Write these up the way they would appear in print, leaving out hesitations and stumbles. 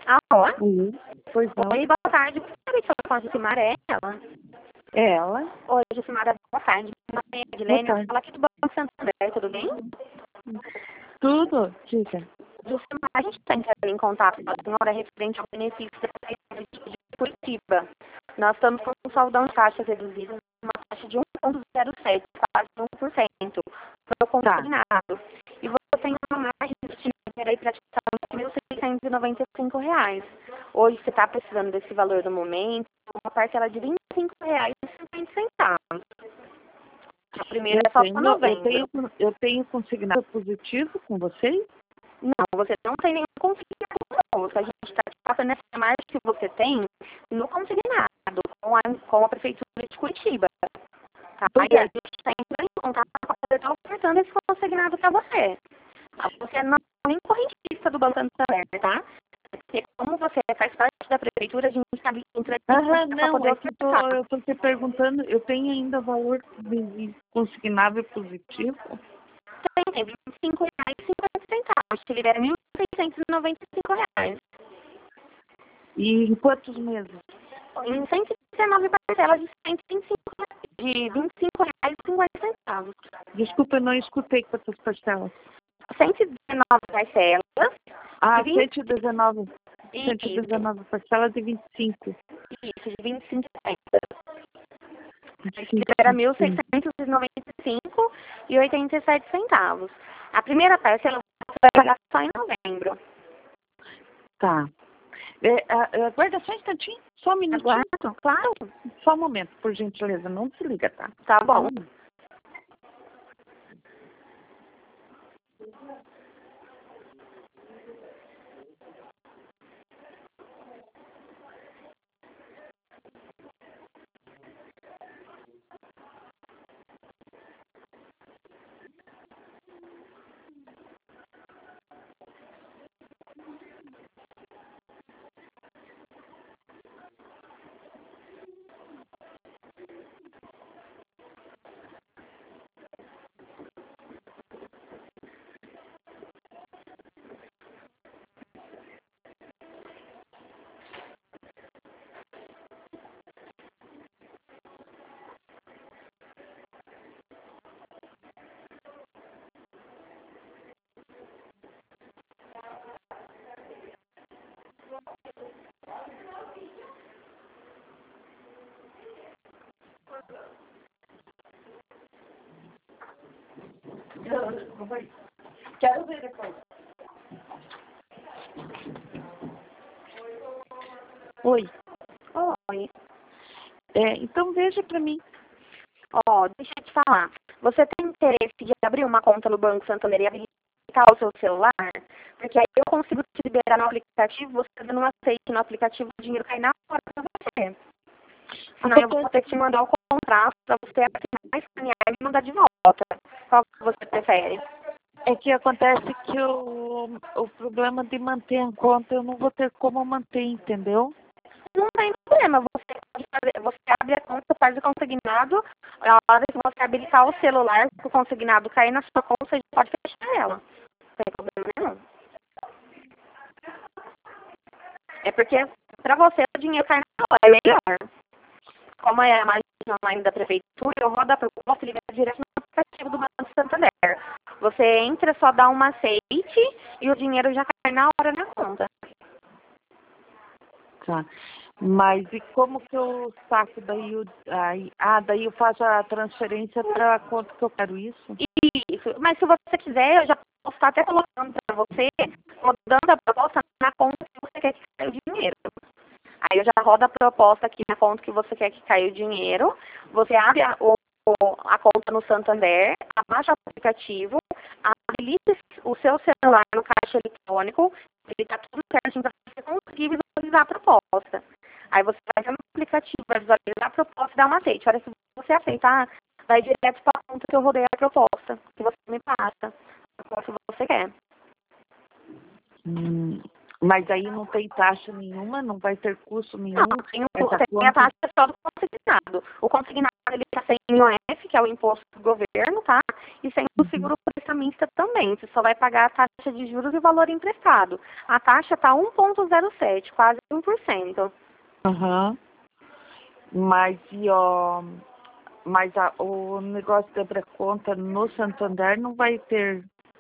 Alô? Pois não. Oi, boa tarde. Gostaria de falar com a Jucimara, é ela? É ela? Oi, Jucimara, boa tarde. Meu nome é Edilene, eu falo aqui do Banco Santander, tudo bem? Tudo, diga. Jucimara, a gente está entrando em contato com a senhora referente ao benefício da Prefeitura de Curitiba. Nós estamos com um saldão de taxas reduzidas, uma taxa de 1,07, quase 1%, para o consignado. E você tem uma margem destinada aí para R$ 1.695. Hoje você está precisando desse valor do momento, uma parcela de R$ 25,50. A primeira é só para novembro. Eu tenho consignado positivo com vocês? Não, você não tem nenhum consignado conosco. A gente está te passando essa margem que você tem no consignado, com a Prefeitura de Curitiba. Tá? E a gente está entrando em contato para poder estar ofertando esse consignado para você. Você não é nem correntista do Banco Santander, tá? Porque como você faz parte da Prefeitura, a gente está entrando em contato para poder ofertar. Eu estou te perguntando, eu tenho ainda valor de consignável positivo? Tem R$ 25,50. Te libera R$ 1.695. E em quantos meses? Em 119 parcelas de R$ 25,50. Desculpa, eu não escutei quantas parcelas. 119 parcelas. 119. 119 parcelas de 25. Isso, de 25,50. Era R$ 1.695,87. A primeira parcela você vai pagar só em novembro. Tá. Aguarda só um instantinho, só um minutinho. Aguardo, claro. Só um momento, por gentileza, não desliga, tá? Tá bom. Quero ver depois. Oi. Oi. Então veja para mim. Deixa eu te falar. Você tem interesse de abrir uma conta no Banco Santander e habilitar o seu celular? Porque aí eu consigo te liberar no aplicativo, você dando um aceite no aplicativo, o dinheiro cai na hora para você. Senão eu vou ter que te mandar o contrato para você assinar, escanear e me mandar de volta. Qual que você prefere? É que acontece que o problema de manter a conta, eu não vou ter como manter, entendeu? Não tem problema, você pode fazer, você abre a conta, faz o consignado, a hora que você habilitar o celular, o consignado cair na sua conta, você pode fechar ela. Não tem problema nenhum. É porque, para você, o dinheiro cai na hora, é melhor. Como é a margem online da prefeitura, eu rodo a proposta e libero direto no aplicativo do Banco Santander. Você entra, só dá um aceite e o dinheiro já cai na hora na conta. Tá. Mas e como que eu saco daí daí eu faço a transferência para quanto que eu quero isso? Isso. Mas se você quiser, eu já posso estar até colocando para você, rodando a proposta na conta que você quer que caia o dinheiro. Aí eu já rodo a proposta aqui na conta que você quer que caia o dinheiro. Você abre a conta no Santander, abaixa o aplicativo, habilita o seu celular no caixa eletrônico, ele está tudo certinho para você conseguir visualizar a proposta. Aí você vai ver no aplicativo, vai visualizar a proposta e dar um aceite. A hora que você aceitar, vai direto para a conta que eu rodei a proposta, que você me passa, a proposta que você quer. Mas aí não tem taxa nenhuma, não vai ter custo nenhum? Não, tem a taxa só do consignado. O consignado ele está sem IOF, que que é o imposto do governo, tá? E sem o seguro prestamista também. Você só vai pagar a taxa de juros e o valor emprestado. A taxa está 1,07, quase 1%. Aham. Mas e ó, o negócio de abrir conta no Santander não vai ter.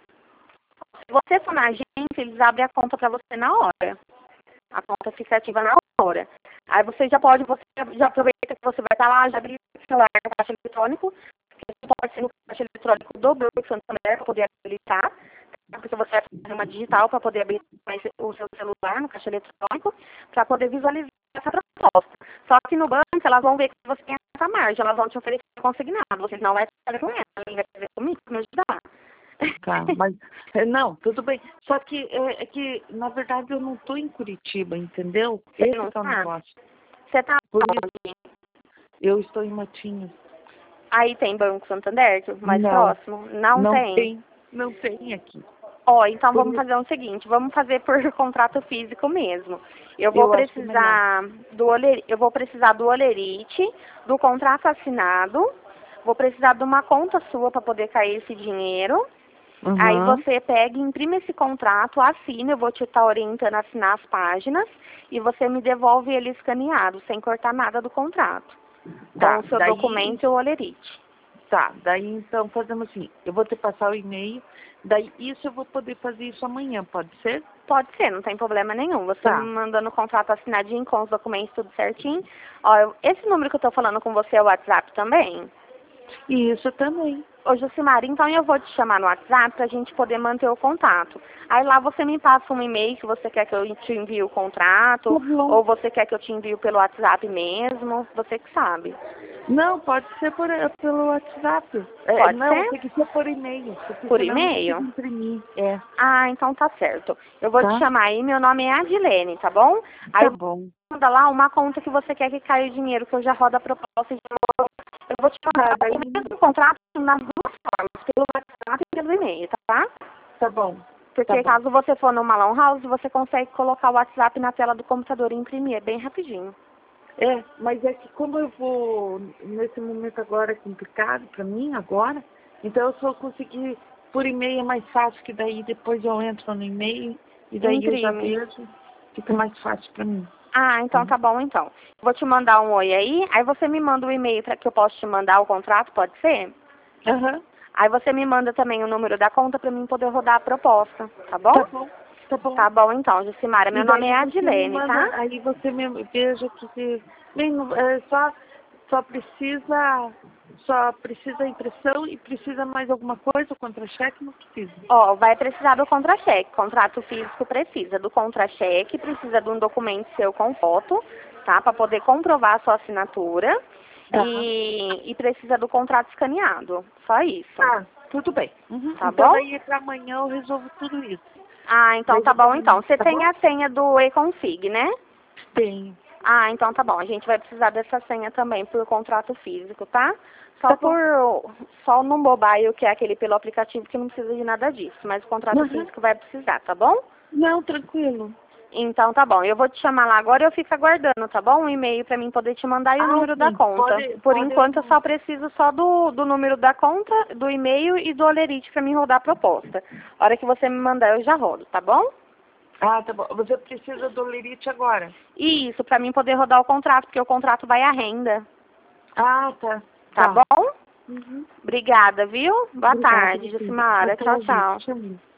Se você for na agência, eles abrem a conta para você na hora. A conta fica ativa na hora. Aí você já aproveita que você vai estar lá, já abrir o celular no caixa eletrônico, que pode ser no caixa eletrônico do Banco Santander para poder habilitar, porque você vai fazer uma digital para poder abrir o seu celular no caixa eletrônico, para poder visualizar essa proposta. Só que no banco, elas vão ver que você tem essa margem, elas vão te oferecer consignado, você não vai fazer com ela, vai fazer comigo, para me ajudar. Tá, mas não, tudo bem. Só que é que, na verdade, eu não estou em Curitiba, entendeu? Você Esse não é o tá? negócio. Você tá Por onde? isso, eu estou em Matinhos. Aí tem Banco Santander, mais Não, próximo? Não tem. não tem aqui. Ó, então Por vamos isso, fazer o seguinte, vamos fazer por contrato físico mesmo. eu acho que é melhor. Eu vou precisar do olerite, do contrato assinado, vou precisar de uma conta sua para poder cair esse dinheiro. Aí Uhum. você pega e imprime esse contrato, assina, eu vou te estar orientando a assinar as páginas e você me devolve ele escaneado, sem cortar nada do contrato. Tá, Com o seu daí, documento e o olerite. daí então fazemos assim, eu vou te passar o e-mail, daí isso eu vou poder fazer isso amanhã, pode ser? Pode ser, não tem problema nenhum. Você Tá. me mandando o contrato assinadinho com os documentos tudo certinho. Ó, esse número que eu tô falando com você é o WhatsApp também? E isso também. Ô, Jucimara, então eu vou te chamar no WhatsApp pra gente poder manter o contato. Aí lá você me passa um e-mail que você quer que eu te envie o contrato, Tá bom. ou você quer que eu te envie pelo WhatsApp mesmo, você que sabe. Não, pode ser pelo WhatsApp. Pode Não, ser? tem que ser por e-mail, porque Por senão eu não consigo e-mail? imprimir. É, Ah, então tá certo. Eu vou te tá? chamar aí, meu nome é Adilene, tá bom? Aí Tá bom. manda lá uma conta que você quer que caia o dinheiro, que eu já rodo a proposta de novo. Eu vou te Tá, mandar daí, o mesmo contrato nas duas formas, pelo WhatsApp e pelo e-mail, tá? tá bom. Tá Porque bom. caso você for no Malão House, você consegue colocar o WhatsApp na tela do computador e imprimir, é bem rapidinho. É, mas é que como eu vou, nesse momento agora é complicado pra mim agora, então eu só conseguir por e-mail é mais fácil, que daí depois eu entro no e-mail e daí eu já Imprime. vejo, fica mais fácil pra mim. Ah, então tá bom então. Vou te mandar um oi aí você me manda o e-mail para que eu possa te mandar o contrato, pode ser? Aham. Aí você me manda também o número da conta para mim poder rodar a proposta, tá bom? Tá bom, tá bom. Tá bom então, Jucimara. Meu E nome daí é você me Adilene, manda, tá? aí você me veja que bem, só precisa impressão e precisa mais alguma coisa, o contra-cheque não precisa. Ó, vai precisar do contra-cheque. Contrato físico precisa do contra-cheque, precisa de um documento seu com foto, tá? Para poder comprovar a sua assinatura. Tá. E precisa do contrato escaneado. Só isso. Ah, tudo bem. Uhum. Tá Então bom? daí para amanhã eu resolvo tudo isso. Ah, então tá Veja bom pra mim, então. Você tá tem bom? a senha do e-config, né? Tenho. Ah, então tá bom. A gente vai precisar dessa senha também por contrato físico, tá? Tá bom. Só no mobile, que é aquele pelo aplicativo, que não precisa de nada disso. Mas o contrato Uhum. físico vai precisar, tá bom? Não, tranquilo. Então tá bom. Eu vou te chamar lá agora e eu fico aguardando, tá bom? Um e-mail pra mim poder te mandar e o número da Sim, conta. Por pode. enquanto eu só preciso só do número da conta, do e-mail e do olerite pra mim rodar a proposta. A hora que você me mandar eu já rodo, tá bom? Ah, tá bom. Você precisa do lerite agora. E isso, pra mim poder rodar o contrato, porque o contrato vai à renda. Ah, tá. Tá bom? Uhum. Obrigada, viu? Boa Obrigada, tarde, Cristina. Jucimara. Boa Tchau, tarde. tchau. Tchau.